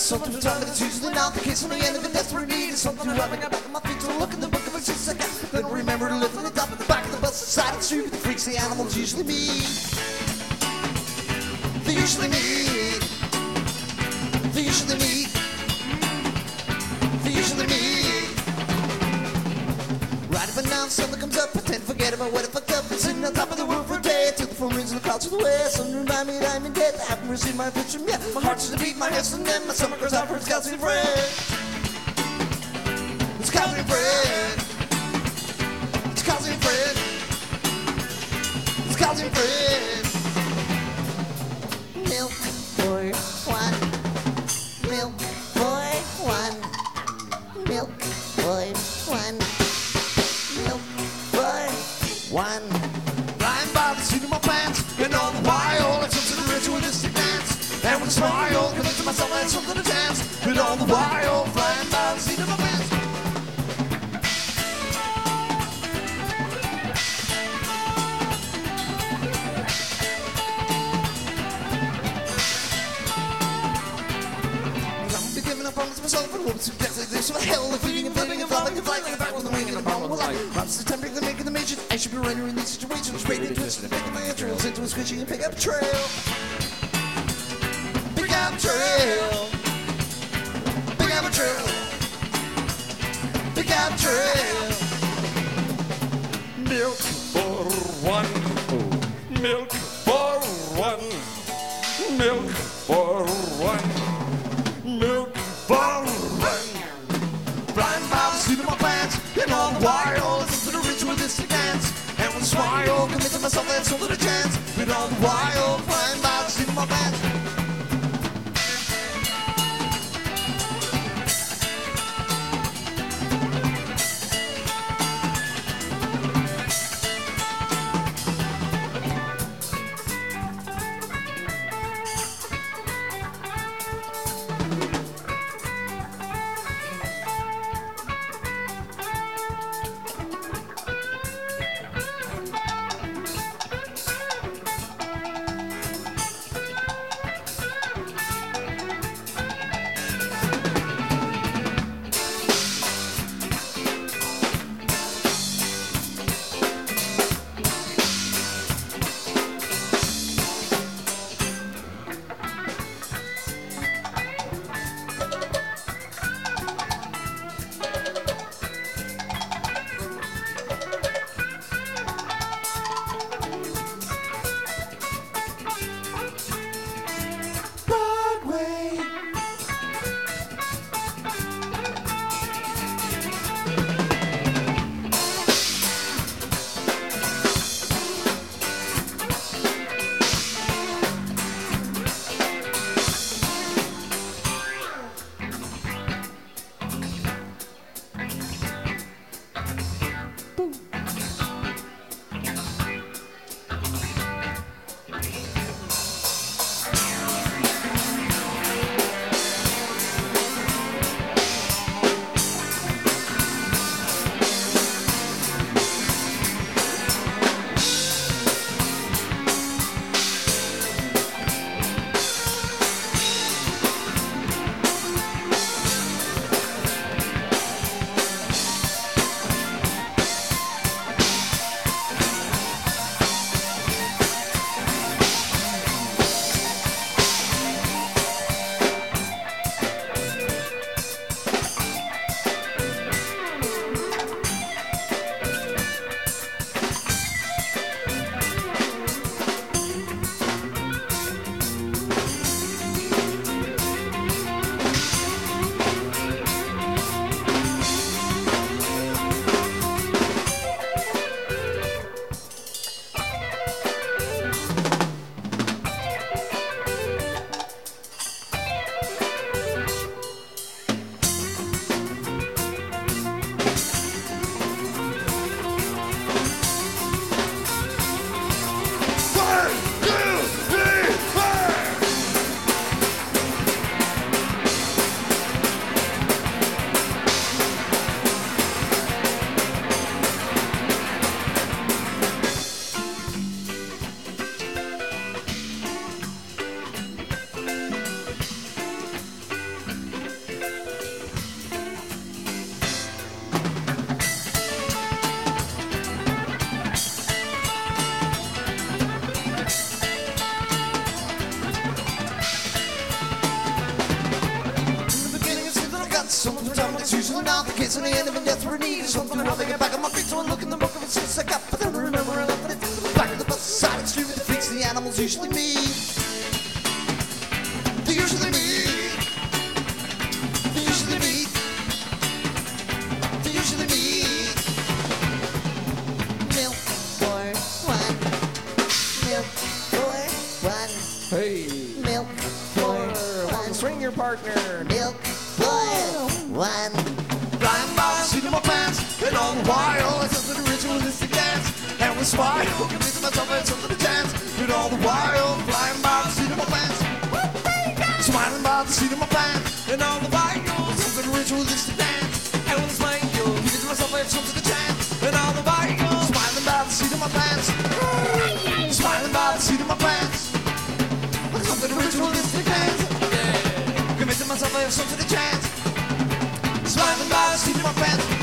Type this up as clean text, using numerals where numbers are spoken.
something to tell me that's usually not the case. On the end of a desperate need is something to rub me back on my feet to look in the book of existence. Then remember to lift on the top of the back of the bus, the side of the street with the freaks, the animals usually meet. They usually meet. They usually meet. They usually meet. Right if now the sun that comes up, pretend forget about what I fucked up. Sitting on top of the roof for a day, till the phone rings and the call to the west. Something remind me that I'm in debt. I haven't received my pitch from yet. My heart's just a beat, my head's and then my stomach goes out for its calcium friend. It's calcium friend. It's calcium friend. It's calcium friend. Milk for one. Milk for one. Milk for one. Milk for one. Lying by the seat of my pants, and all the while it's some sort of ritualistic dance. And with a smile, commit to myself and something to dance. And all the while, flying by the seat of my pants. I promise myself and whoops, death like this. So hell, if leading and flipping and flopping and flying back with the wing and the ball. Well, I promise the tempting to making the major. I should be rendering these situations, rated, twisted, and making my entrails into a squishy and pick up a trail. Pick up a trail. Pick up a trail. Pick up a trail. Milk for one. Milk for one. Milk for one. Milk for one. Flying by the seat of my pants, and all the while listen to the ritualistic dance. And with a smile, commit to myself and so little chance. And all the while, flying by the seat of my pants. it's on the end of a desperate need. Something to help me get back on my feet. So I look in the book of it since I got. But then I remember I left it to the back of the bus. Side of the street with the freaks and the animals usually me. They usually meet. They usually meet. They usually meet. Milk for one. Milk for one. Hey, Milk for one. swing your partner. Milk for one. Flying by the seat of my pants, and all the while it's just a ritualistic dance. And we smile, convincing myself I had something to dance. And all the while, flying by the seat of my pants, smiling by the seat of my pants. And all the while, it's just a ritualistic dance. And we smile, convincing myself I had something to dance. And all the while, smiling by the seat of my pants, smiling by the seat of my pants. Something ritualistic dance. Convincing myself I have something to chance. Smiling by the seat of my pants.